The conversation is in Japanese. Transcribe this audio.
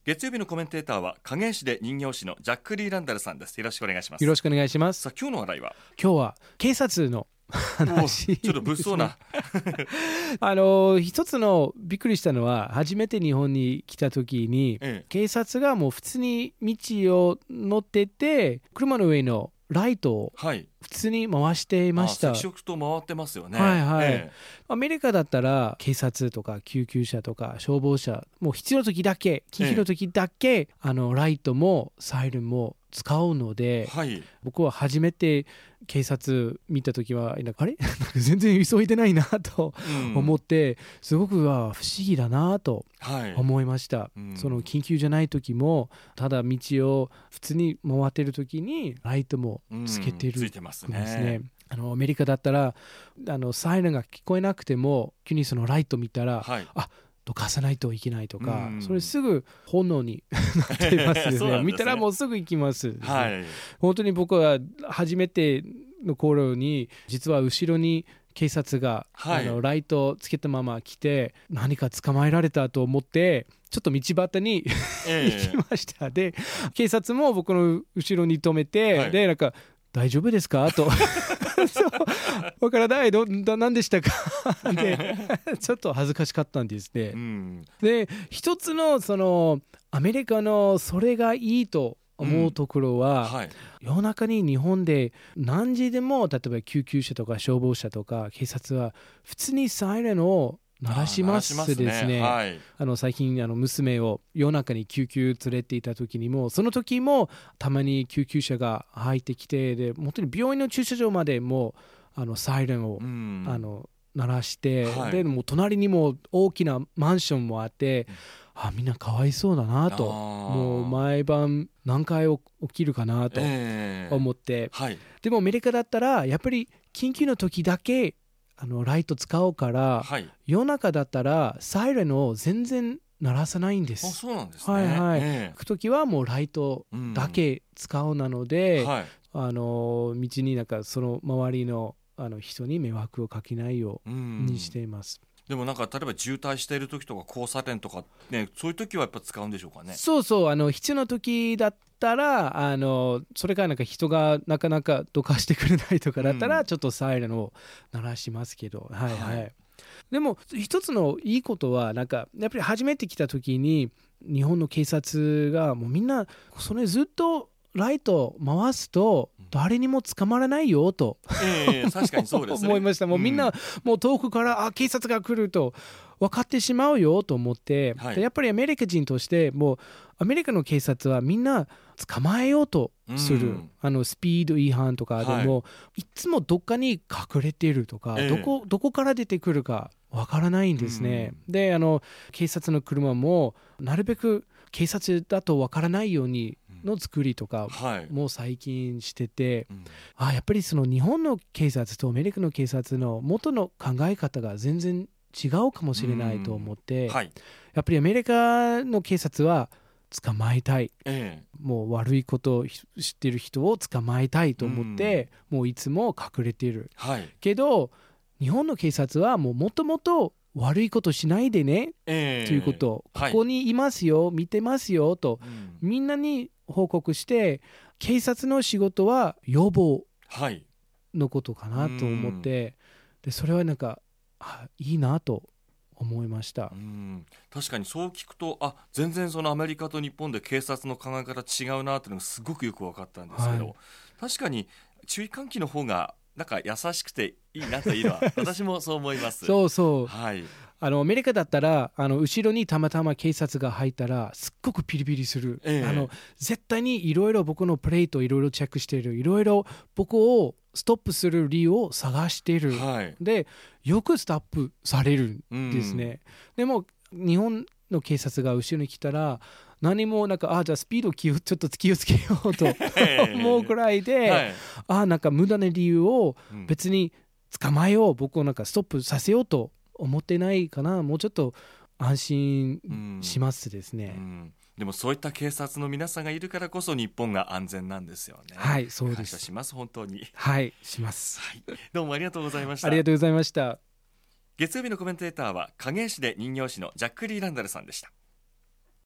月曜日のコメンテーターは影絵師で人形師のジャック・リー・ランダルさんです。よろしくお願いします。 よろしくお願いします。 さあ今日の話題は今日は警察の話ちょっと物騒な一つのびっくりしたのは、初めて日本に来た時に、警察がもう普通に道を乗ってて、車の上のライトを普通に回していました。 赤色と回ってますよね。 アメリカだったら警察とか救急車とか消防車、もう必要な時だけ、緊急の時だけ、ライトもサイレンも使うので、僕は初めて警察見た時はあれ全然急いでないなと思って、すごく不思議だなと思いました。その緊急じゃない時も、ただ道を普通に回ってる時にライトもつけてるんですね。アメリカだったらサイレンが聞こえなくても、急にそのライト見たら、どかさないといけないとか、それすぐ炎になっていますですね。見たらもうすぐ行きますですね。本当に僕は初めての頃に、実は後ろに警察が、ライトをつけたまま来て、何か捕まえられたと思ってちょっと道端に行きました。で警察も僕の後ろに止めて、でなんか大丈夫ですかとわからない何でしたかでちょっと恥ずかしかったんですね。で一つのそのアメリカのそれがいいと思うところは、夜中に日本で何時でも、例えば救急車とか消防車とか警察は普通にサイレンを鳴らしますですね。最近娘を夜中に救急連れていた時にも、その時もたまに救急車が入ってきて、で本当に病院の駐車場までもサイレンを鳴らして、でもう隣にも大きなマンションもあって、みんなかわいそうだなと、もう毎晩何回起きるかなと思って、でもアメリカだったらやっぱり緊急の時だけライト使うから、夜中だったらサイレンを全然鳴らさないんです。 そうなんですね。 行く時はもうライトだけ使うなので、道になんかその周りの人に迷惑をかけないようにしています。 でもなんか例えば渋滞している時とか交差点とかね、そういう時はやっぱ使うんでしょうかね。 そう必要な時だったら、それからなんか人がなかなかどかしてくれないとかだったら、ちょっとサイレンを鳴らしますけど、でも一つのいいことは、なんかやっぱり初めて来た時に日本の警察がもうみんなそれずっとライト回すと誰にも捕まらないよと、 確かにそうですね思いました。もうみんな、もう遠くから警察が来ると分かってしまうよと思って、でやっぱりアメリカ人としてもうアメリカの警察はみんな捕まえようとする、スピード違反とかでも、いつもどっかに隠れているとか、どこから出てくるか分からないんですね。で警察の車もなるべく警察だと分からないようにの作りとかも最近してて、やっぱりその日本の警察とアメリカの警察の元の考え方が全然違うかもしれないと思って、やっぱりアメリカの警察は捕まえたい、もう悪いことを知ってる人を捕まえたいと思って、もういつも隠れている、けど日本の警察はもともと悪いことしないでね、ということを、ここにいますよ、見てますよと、みんなに報告して、警察の仕事は予防のことかなと思って、でそれはなんかいいなと思いました。 確かにそう聞くと、全然そのアメリカと日本で警察の考え方違うなっていうのがすごくよく分かったんですけど、確かに注意喚起の方がなんか優しくていいなというのは私もそう思います。アメリカだったら後ろにたまたま警察が入ったらすっごくピリピリする、絶対にいろいろ僕のプレートいろいろチェックしている、いろいろ僕をストップする理由を探している、でよくストップされるんですね。でも日本の警察が後ろに来たら何もなんかじゃあスピードちょっと気をつけようと思うくらいで、なんか無駄な理由を別に捕まえよう、僕をなんかストップさせようと思ってないかな。もうちょっと安心しますですね。 でもそういった警察の皆さんがいるからこそ日本が安全なんですよね。 そうです。 感謝します、本当に。 します。 どうもありがとうございました。 ありがとうございました。 月曜日のコメンテーターは影絵師で人形師のジャック・リー・ランダルさんでした。